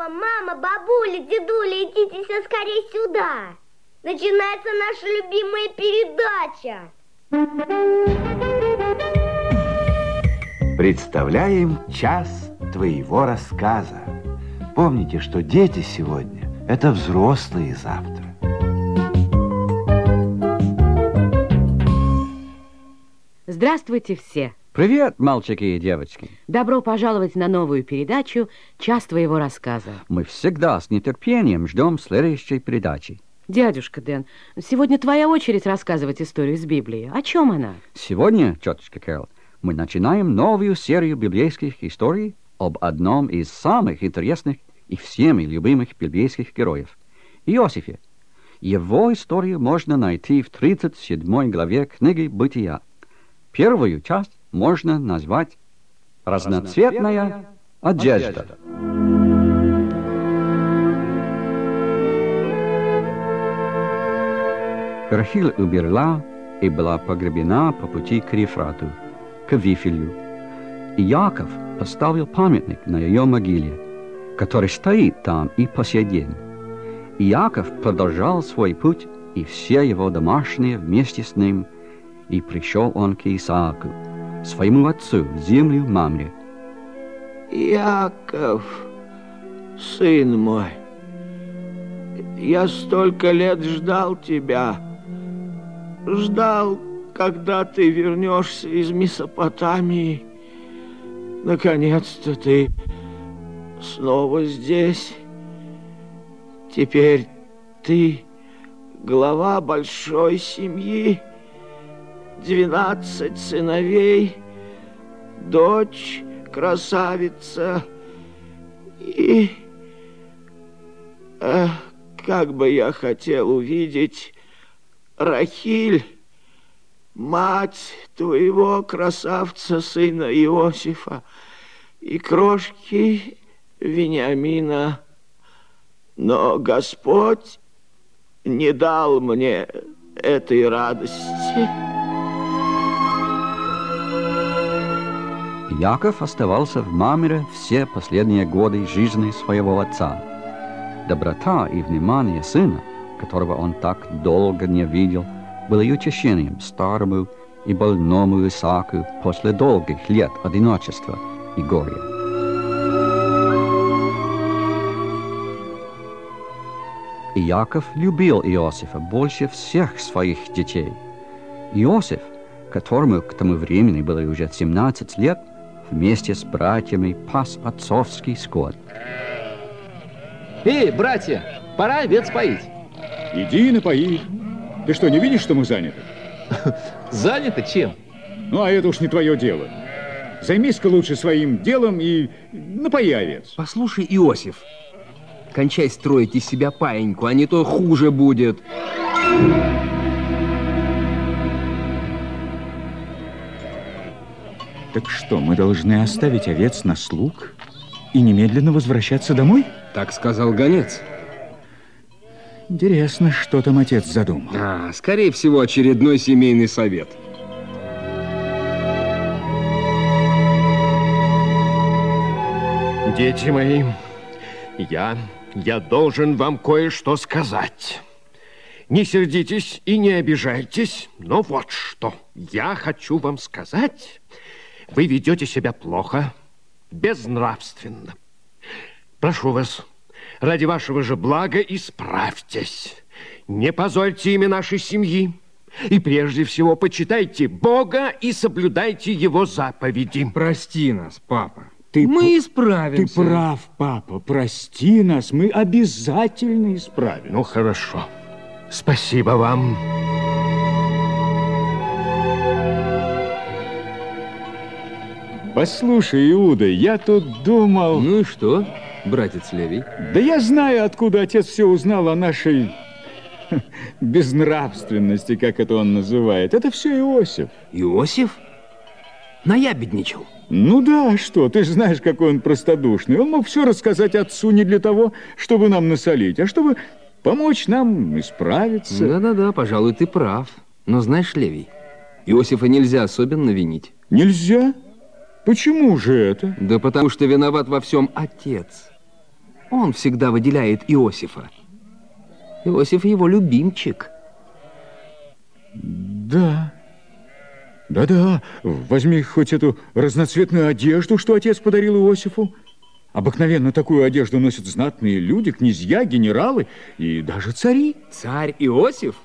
Папа, мама, бабуля, дедуля, идите все скорее сюда. Начинается наша любимая передача. Представляем час твоего рассказа. Помните, что дети сегодня – это взрослые завтра. Здравствуйте все. Привет, мальчики и девочки. Добро пожаловать на новую передачу «Час твоего рассказа». Мы всегда с нетерпением ждем следующей передачи. Дядюшка Дэн, сегодня твоя очередь рассказывать историю из Библии. О чем она? Сегодня, тетушка Кэрол, мы начинаем новую серию библейских историй об одном из самых интересных и всеми любимых библейских героев – Иосифе. Его историю можно найти в 37 главе книги «Бытия». Первую часть можно назвать «Разноцветная одежда». Рахиль умерла и была погребена по пути к Ефрату, к Вифилю. И Яков поставил памятник на ее могиле, который стоит там и по сей день. И Яков продолжал свой путь, и все его домашние вместе с ним, и пришел он к Исааку, своему отцу, в землю Мамре. Яков, сын мой, я столько лет ждал тебя, ждал, когда ты вернешься из Месопотамии. Наконец-то ты снова здесь. Теперь ты глава большой семьи, 12 сыновей, дочь красавица и... как бы я хотел увидеть Рахиль, мать твоего красавца сына Иосифа и крошки Вениамина. Но Господь не дал мне этой радости. Яков оставался в Мамре все последние годы жизни своего отца. Доброта и внимание сына, которого он так долго не видел, были утешением старому и больному Исааку после долгих лет одиночества и горя. И Яков любил Иосифа больше всех своих детей. Иосиф, которому к тому времени было уже 17 лет, вместе с братьями пас отцовский скот. Эй, братья, пора овец поить. Иди и напои. Ты что, не видишь, что мы заняты? Заняты чем? Ну, а это уж не твое дело. Займись-ка лучше своим делом и напои овец. Послушай, Иосиф, кончай строить из себя паиньку, а не то хуже будет. Так что, мы должны оставить овец на слуг и немедленно возвращаться домой? Так сказал гонец. Интересно, что там отец задумал. Скорее всего, очередной семейный совет. Дети мои, я должен вам кое-что сказать. Не сердитесь и не обижайтесь, но вот что. Я хочу вам сказать. Вы ведете себя плохо, безнравственно. Прошу вас, ради вашего же блага исправьтесь. Не позорьте имя нашей семьи. И прежде всего почитайте Бога и соблюдайте Его заповеди. Прости нас, папа. Мы исправимся. Ты прав, папа. Прости нас, мы обязательно исправимся. Ну, хорошо. Спасибо вам. Послушай, Иуда, я тут думал... Ну и что, братец Левий? Да я знаю, откуда отец все узнал о нашей безнравственности, как это он называет. Это все Иосиф. Иосиф? Наябедничал? Ну да, что, ты же знаешь, какой он простодушный. Он мог все рассказать отцу не для того, чтобы нам насолить, а чтобы помочь нам исправиться. Да-да-да, пожалуй, ты прав. Но знаешь, Левий, Иосифа нельзя особенно винить. Нельзя? Почему же это? Да потому что виноват во всем отец. Он всегда выделяет Иосифа. Иосиф его любимчик. Да. Да-да, возьми хоть эту разноцветную одежду, что отец подарил Иосифу. Обыкновенно такую одежду носят знатные люди, князья, генералы и даже цари. Царь Иосиф?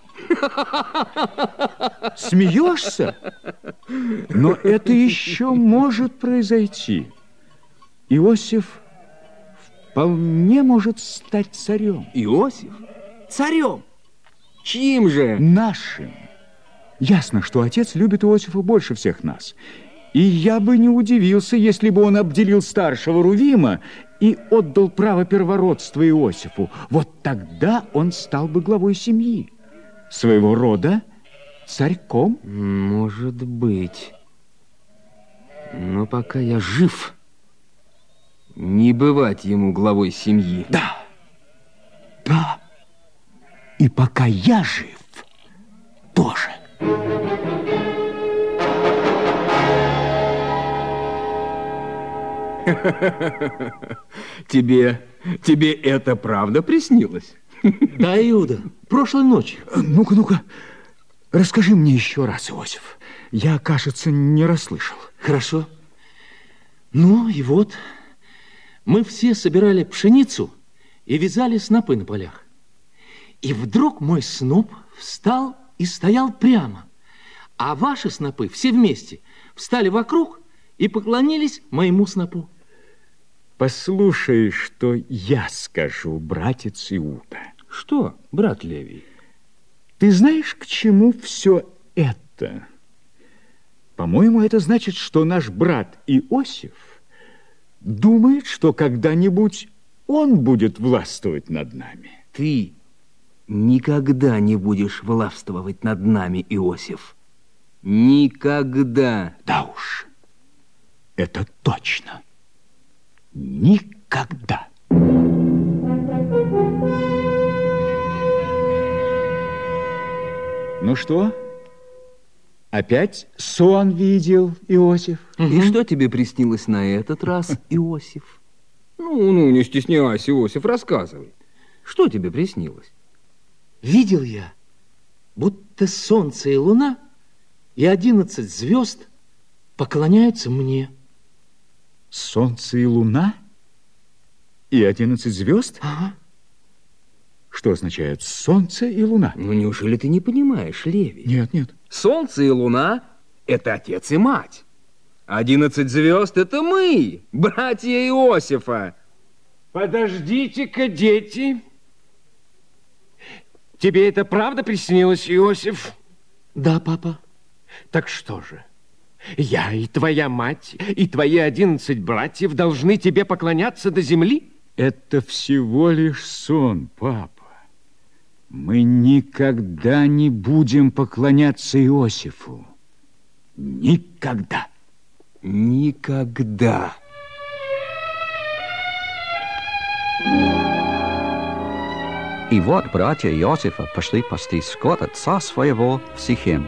Смеешься? Но это еще может произойти. Иосиф вполне может стать царем. Иосиф? Царем? Чьим же? Нашим. Ясно, что отец любит Иосифа больше всех нас. И я бы не удивился, если бы он обделил старшего Рувима и отдал право первородства Иосифу. Вот тогда он стал бы главой семьи. Своего рода царьком. Может быть. Но пока я жив, не бывать ему главой семьи. Да. Да. И пока я жив, тоже. Тебе это правда приснилось? Да, Иуда, прошлой ночью. Ну-ка, расскажи мне еще раз, Иосиф. Я, кажется, не расслышал. Хорошо. Ну и вот, мы все собирали пшеницу и вязали снопы на полях. И вдруг мой сноп встал и стоял прямо, а ваши снопы все вместе встали вокруг и поклонились моему снопу. Послушай, что я скажу, братец Иуда. Что, брат Левий? Ты знаешь, к чему все это? По-моему, это значит, что наш брат Иосиф думает, что когда-нибудь он будет властвовать над нами. Ты никогда не будешь властвовать над нами, Иосиф. Никогда. Да уж, это точно. Никогда. Ну что? Опять сон видел, Иосиф? И что тебе приснилось на этот раз, Иосиф? Ну, не стесняйся, Иосиф, рассказывай. Что тебе приснилось? Видел я, будто солнце и луна и 11 звезд поклоняются мне. Солнце и луна? И 11 звезд? Ага. Что означает солнце и луна? Ну, неужели ты не понимаешь, Левий? Нет. Солнце и луна – это отец и мать. 11 звезд – это мы, братья Иосифа. Подождите-ка, дети. Тебе это правда приснилось, Иосиф? Да, папа. Так что же? Я и твоя мать, и твои 11 братьев должны тебе поклоняться до земли? Это всего лишь сон, папа. Мы никогда не будем поклоняться Иосифу. Никогда. Никогда. И вот братья Иосифа пошли пасти скот отца своего в Сихем.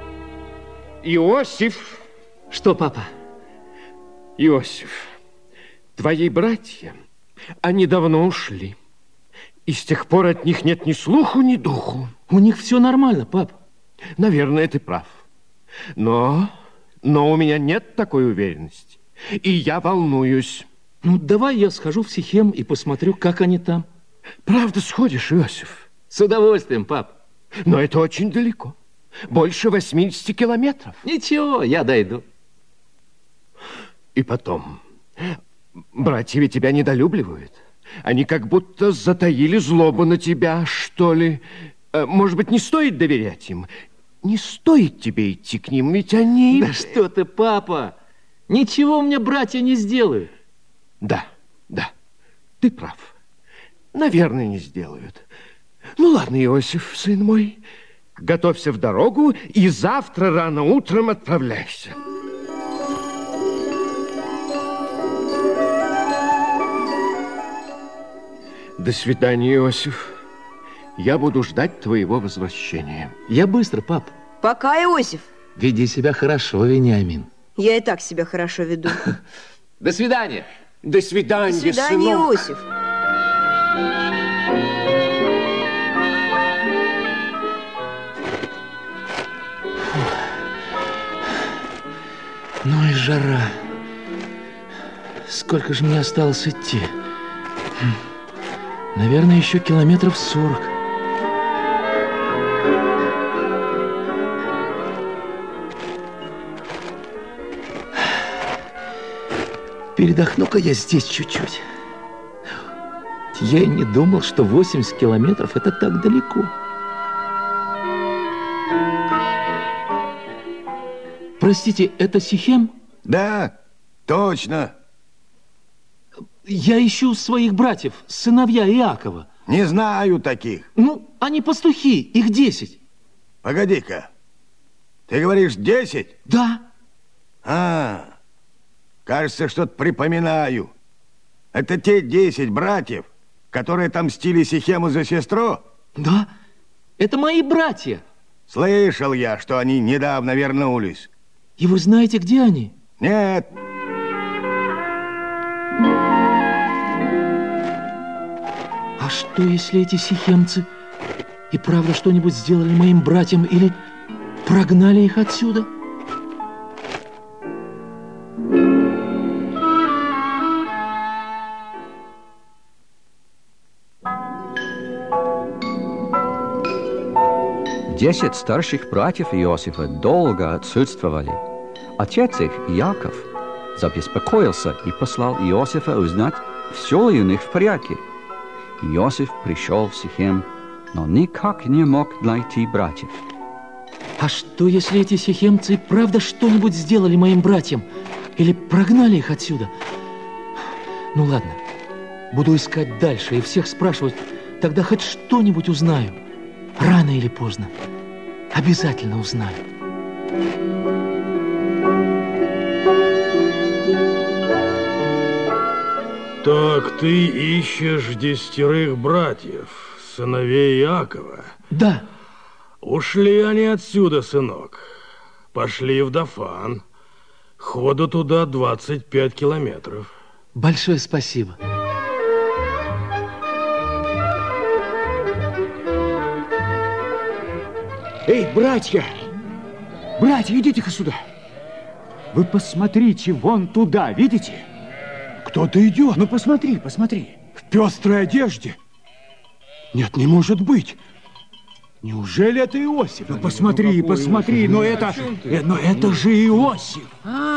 Иосиф! Что, папа? Иосиф, твои братья, они давно ушли. И с тех пор от них нет ни слуху, ни духу. У них все нормально, пап. Наверное, ты прав. Но у меня нет такой уверенности. И я волнуюсь. Ну, давай я схожу в Сихем и посмотрю, как они там. Правда сходишь, Иосиф? С удовольствием, пап. Но это очень далеко. Больше 80 километров. Ничего, я дойду. И потом, братья ведь тебя недолюбливают. Они как будто затаили злобу на тебя, что ли. Может быть, не стоит доверять им? Не стоит тебе идти к ним, ведь они... Да что ты, папа! Ничего мне братья не сделают. Да, ты прав. Наверное, не сделают. Ну, ладно, Иосиф, сын мой, готовься в дорогу и завтра рано утром отправляйся. До свидания, Иосиф. Я буду ждать твоего возвращения. Я быстро, пап. Пока, Иосиф. Веди себя хорошо, Вениамин. Я и так себя хорошо веду. До свидания. До свидания, До свидания, сынок. Иосиф. Ну и жара. Сколько же мне осталось идти? Наверное, еще километров 40. Передохну-ка я здесь чуть-чуть. Я и не думал, что 80 километров – это так далеко. Простите, это Сихем? Да, точно. Я ищу своих братьев, сыновья Иакова. Не знаю таких. Ну, они пастухи, их 10. Погоди-ка. Ты говоришь 10? Да. Кажется, что-то припоминаю. Это те 10 братьев, которые отомстили Сихему за сестру? Да, это мои братья. Слышал я, что они недавно вернулись. И вы знаете, где они? Нет. А что, если эти сихемцы и правда что-нибудь сделали моим братьям или прогнали их отсюда? Десять старших братьев Иосифа долго отсутствовали. Отец их, Иаков, забеспокоился и послал Иосифа узнать, все ли у них в порядке. Иосиф пришел в Сихем, но никак не мог найти братьев. А что, если эти сихемцы правда что-нибудь сделали моим братьям? Или прогнали их отсюда? Ну ладно, буду искать дальше и всех спрашивать, тогда хоть что-нибудь узнаю. Рано или поздно. Обязательно узнаю. Так ты ищешь 10 братьев, сыновей Иакова? Да. Ушли они отсюда, сынок. Пошли в Дафан. Ходу туда 25 километров. Большое спасибо. Эй, братья! Братья, идите-ка сюда. Вы посмотрите вон туда, видите? Кто-то идет. Ну, посмотри, посмотри. В пестрой одежде. Нет, не может быть. Неужели это Иосиф? Ну, посмотри, посмотри, но это же Иосиф.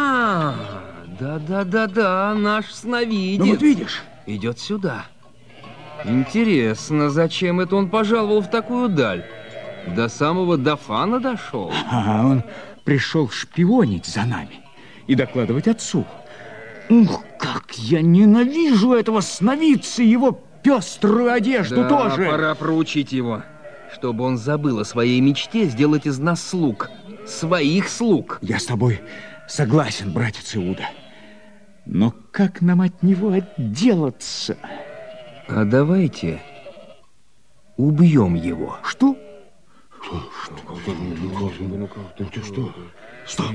Да, наш сновидец. Ну, вот видишь. Идет сюда. Интересно, зачем это он пожаловал в такую даль? До самого Дафана дошел? Он пришел шпионить за нами и докладывать отцу. Ух, как я ненавижу этого сновидца, его пеструю одежду тоже. Пора проучить его, чтобы он забыл о своей мечте сделать из нас слуг, своих слуг. Я с тобой согласен, братец Иуда. Но как нам от него отделаться? А давайте убьем его. Что? Стоп.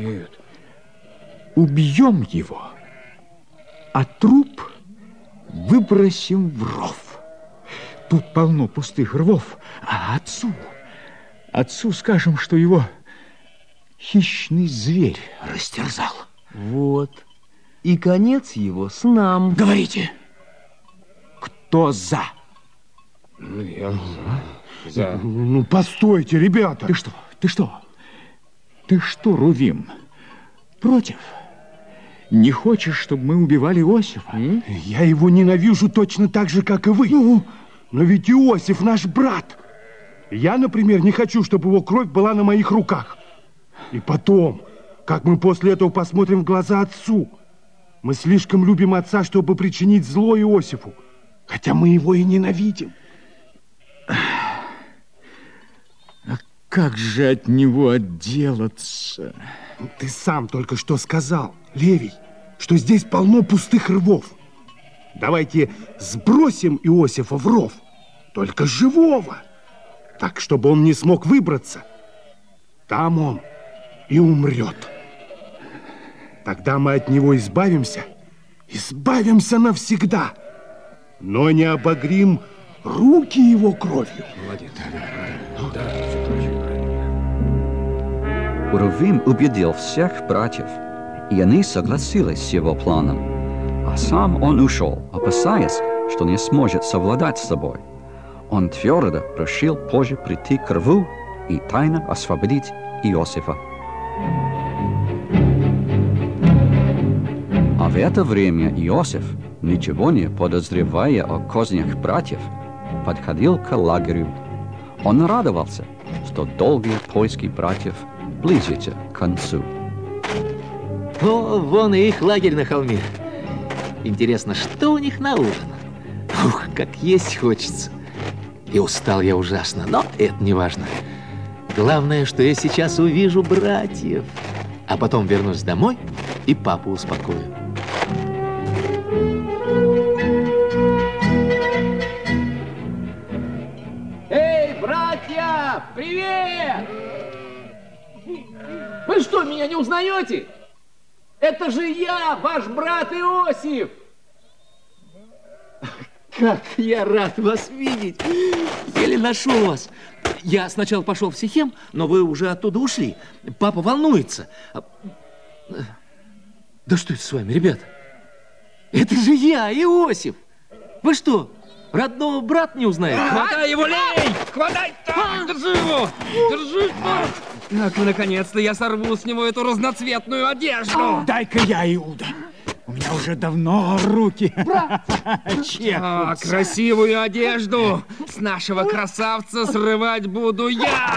Убьем его, а труп выбросим в ров. Тут полно пустых рвов, а отцу скажем, что его хищный зверь растерзал. Вот. И конец его с нам. Говорите, кто за? Я за. Ну, постойте, ребята. Ты что, Рувим, против? Не хочешь, чтобы мы убивали Иосифа? Я его ненавижу точно так же, как и вы. Но ведь Иосиф наш брат. Я, например, не хочу, чтобы его кровь была на моих руках. И потом, как мы после этого посмотрим в глаза отцу? Мы слишком любим отца, чтобы причинить зло Иосифу. Хотя мы его и ненавидим. Как же от него отделаться? Ты сам только что сказал, Левий, что здесь полно пустых рвов. Давайте сбросим Иосифа в ров, только живого, так, чтобы он не смог выбраться. Там он и умрет. Тогда мы от него избавимся навсегда. но не обогрим руки его кровью. Молодец. Рувим убедил всех братьев, и они согласились с его планом. А сам он ушел, опасаясь, что не сможет совладать с собой. Он твердо решил позже прийти к рву и тайно освободить Иосифа. А в это время Иосиф, ничего не подозревая о кознях братьев, подходил к лагерю. Он радовался, что долгие поиски братьев близятся к концу. О, вон и их лагерь на холме. Интересно, что у них на ужин? Ух, как есть хочется. И устал я ужасно, но это не важно. Главное, что я сейчас увижу братьев, а потом вернусь домой и папу успокою. Эй, братья, привет! Вы что, меня не узнаете? Это же я, ваш брат Иосиф! Как я рад вас видеть! Еле нашел вас. Я сначала пошел в Сихем, но вы уже оттуда ушли. Папа волнуется. Да что это с вами, ребята? Это же я, Иосиф! Вы что, родного брата не узнаете? Хватай его, лей! Хватай! Так, держи его! Держи! Так, наконец-то я сорву с него эту разноцветную одежду! Дай-ка я, Иуда. У меня уже давно руки чешутся. Красивую одежду с нашего красавца срывать буду я!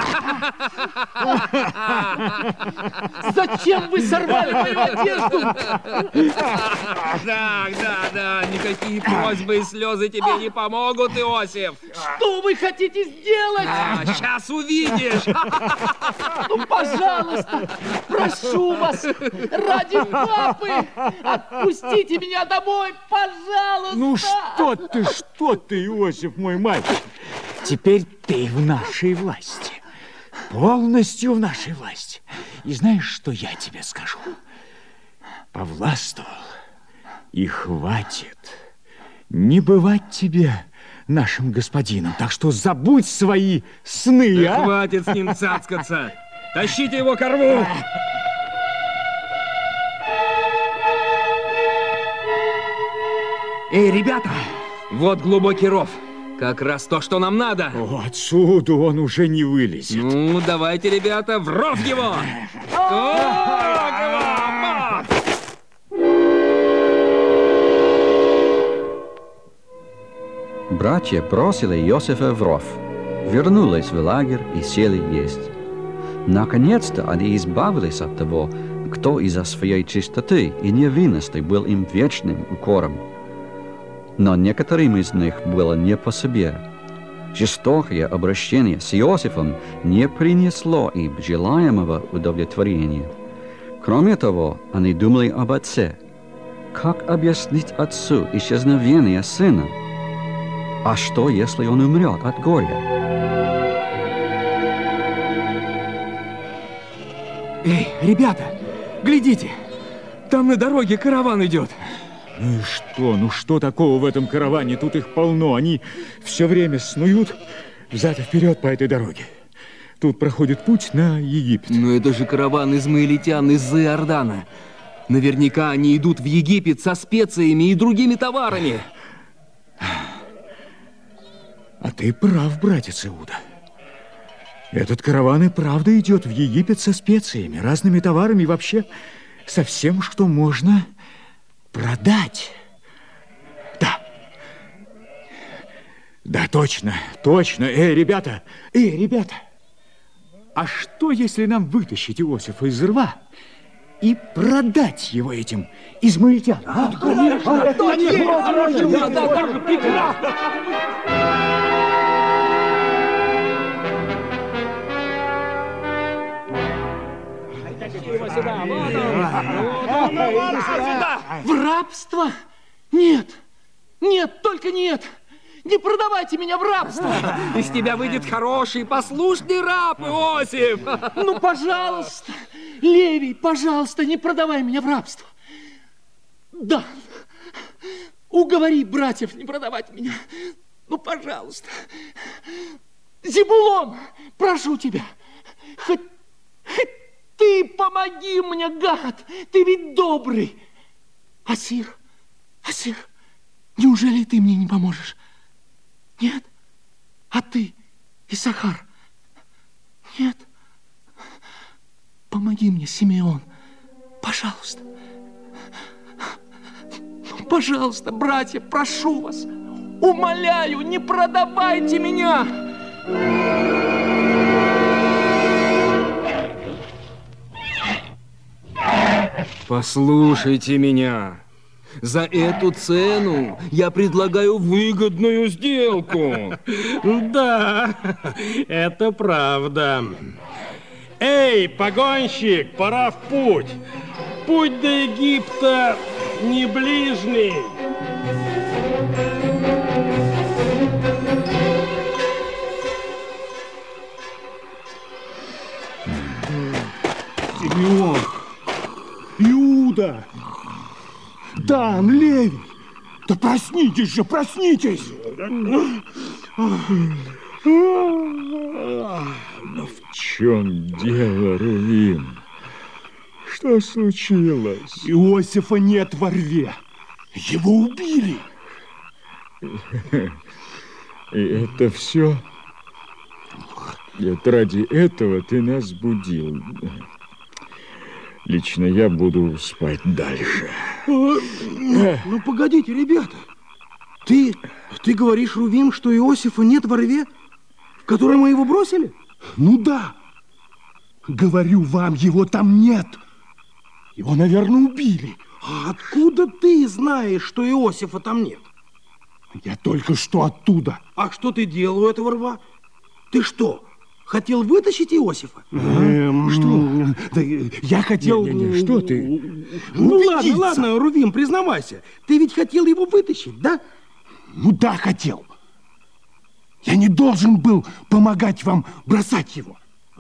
Зачем вы сорвали мою одежду? Да, никакие просьбы и слезы тебе не помогут, Иосиф. Что вы хотите сделать? Сейчас увидишь. Ну, пожалуйста, прошу вас, ради папы, отпустите меня домой, пожалуйста. Ну что ты, Иосиф, мой мальчик. Теперь ты в нашей власти. Полностью в нашей власти. И знаешь, что я тебе скажу? Повластвовал, и хватит. Не бывать тебе нашим господином. Так что забудь свои сны, да хватит с ним цацкаться. Тащите его ко рву. Эй, ребята, вот глубокий ров. Как раз то, что нам надо. О, отсюда он уже не вылезет. Ну, давайте, ребята, в ров его! Братья бросили Иосифа в ров, вернулись в лагерь и сели есть. Наконец-то они избавились от того, кто из-за своей чистоты и невинности был им вечным укором. Но некоторым из них было не по себе. Жестокое обращение с Иосифом не принесло им желаемого удовлетворения. Кроме того, они думали об отце. Как объяснить отцу исчезновение сына? А что, если он умрет от горя? Эй, ребята, глядите! Там на дороге караван идет. Ну и что? Ну что такого в этом караване? Тут их полно. Они все время снуют взад и вперед по этой дороге. Тут проходит путь на Египет. Но это же караван измаилитян из-за Иордана. Наверняка они идут в Египет со специями и другими товарами. А ты прав, братец Иуда. Этот караван и правда идет в Египет со специями, разными товарами и вообще со всем, что можно продать. Да, точно. Ребята, а что, если нам вытащить Иосифа из рва и продать его этим измаильтянам? Конечно, прекрасно. В рабство? Нет, только нет. Не продавайте меня в рабство. Из тебя выйдет хороший, послушный раб, Иосиф. Ну, пожалуйста, Левий, пожалуйста, не продавай меня в рабство. Да, уговори братьев не продавать меня. Ну, пожалуйста. Зебулон, прошу тебя, хоть ты помоги мне, гад, ты ведь добрый. Асир, неужели ты мне не поможешь? Нет? А ты, Исахар? Нет? Помоги мне, Симеон, пожалуйста. Ну, пожалуйста, братья, прошу вас, умоляю, не продавайте меня. Послушайте меня. За эту цену я предлагаю выгодную сделку. Да, это правда. Эй, погонщик, пора в путь. Путь до Египта не ближний. Симеон, Иуда, Dan, Левий, да проснитесь же, проснитесь! Но в чем дело, Рувим? Что случилось? Иосифа нет во рве. Его убили. И это все? Ведь ради этого ты нас будил. Лично я буду спать дальше. Ну, погодите, ребята. Ты говоришь, Рувим, что Иосифа нет во рве, в которой мы его бросили? Ну да. Говорю вам, его там нет. Его, наверное, убили. А откуда ты знаешь, что Иосифа там нет? Я только что оттуда. А что ты делал у этого рва? Ты что, хотел вытащить Иосифа? Что? Да, я хотел... Что ты? Ну ладно, Рувим, признавайся. Ты ведь хотел его вытащить, да? Ну да, хотел. Я не должен был помогать вам бросать его.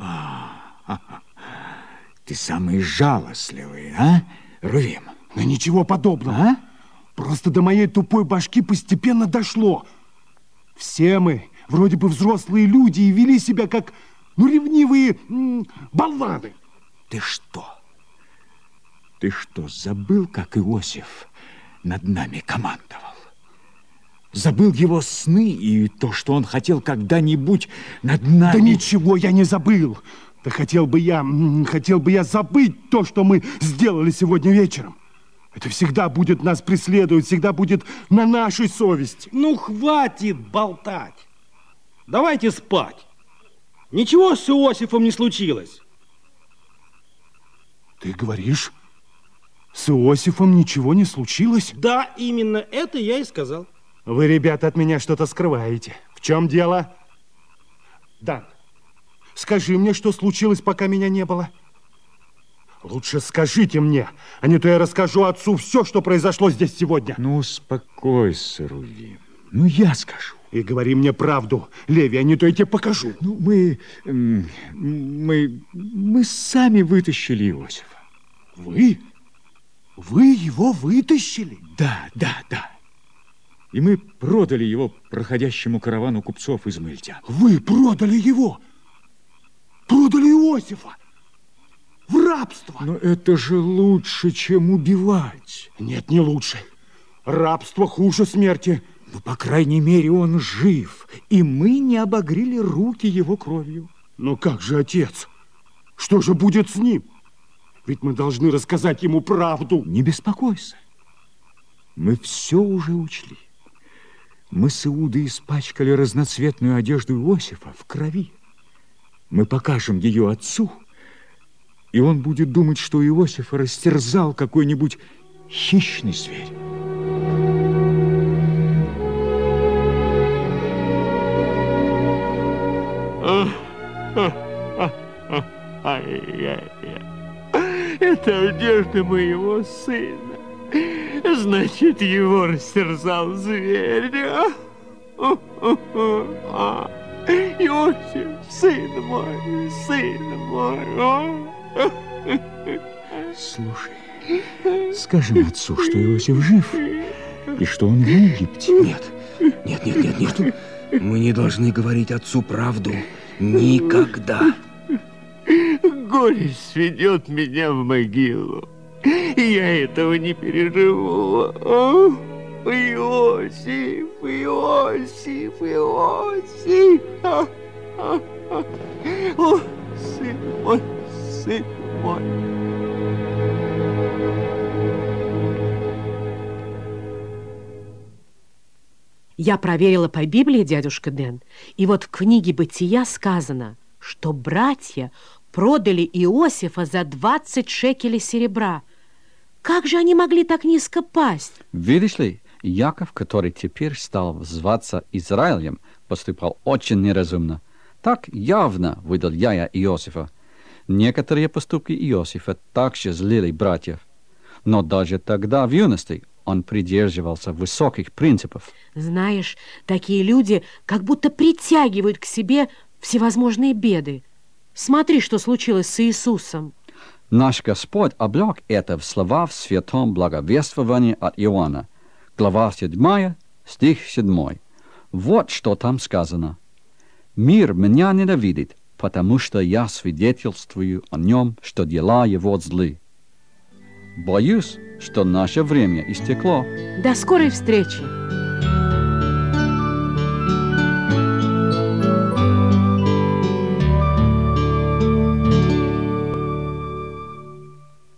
Ты самый жалостливый, а, Рувим? Да ничего подобного. А? Просто до моей тупой башки постепенно дошло. Все мы вроде бы взрослые люди и вели себя как, ревнивые болваны. Ты что, забыл, как Иосиф над нами командовал? Забыл его сны и то, что он хотел когда-нибудь над нами... Да ничего я не забыл. Да хотел бы я забыть то, что мы сделали сегодня вечером. Это всегда будет нас преследовать, всегда будет на нашей совести. Ну, хватит болтать. Давайте спать. Ничего с Иосифом не случилось. Ты говоришь, с Иосифом ничего не случилось? Да, именно это я и сказал. Вы, ребята, от меня что-то скрываете. В чем дело? Дан, скажи мне, что случилось, пока меня не было. Лучше скажите мне, а не то я расскажу отцу все, что произошло здесь сегодня. Ну, успокойся, Рувим. Ну, я скажу. И говори мне правду, Левий, а не то я тебе покажу. Ну, мы сами вытащили Иосифа. Вы? Вы его вытащили? Да. И мы продали его проходящему каравану купцов из Мыльтя. Вы продали его? Продали Иосифа? В рабство? Но это же лучше, чем убивать. Нет, не лучше. Рабство хуже смерти. Но, по крайней мере, он жив, и мы не обогрели руки его кровью. Ну как же, отец? Что же будет с ним? Ведь мы должны рассказать ему правду. Не беспокойся. Мы все уже учли. Мы с Иудой испачкали разноцветную одежду Иосифа в крови. Мы покажем ее отцу, и он будет думать, что Иосифа растерзал какой-нибудь хищный зверь. Это одежда моего сына. Значит, его растерзал зверь. Иосиф, сын мой, сын мой. Слушай, скажем отцу, что Иосиф жив, И что он в Египте? Нет. Мы не должны говорить отцу правду. Никогда. Горе сведет меня в могилу. Я этого не переживу. Иосиф. О, сын мой. Я проверила по Библии, дядюшка Дэн, и вот в книге «Бытия» сказано, что братья продали Иосифа за 20 шекелей серебра. Как же они могли так низко пасть? Видишь ли, Яков, который теперь стал зваться Израилем, поступал очень неразумно. Так явно выдал я Иосифа. Некоторые поступки Иосифа также злили братьев. Но даже тогда, в юности, он придерживался высоких принципов. Знаешь, такие люди как будто притягивают к себе всевозможные беды. Смотри, что случилось с Иисусом. Наш Господь облег это в слова в святом благовествовании от Иоанна. Глава 7, стих 7. Вот что там сказано. «Мир меня ненавидит, потому что я свидетельствую о нем, что дела его злы». Боюсь, что наше время истекло. До скорой встречи!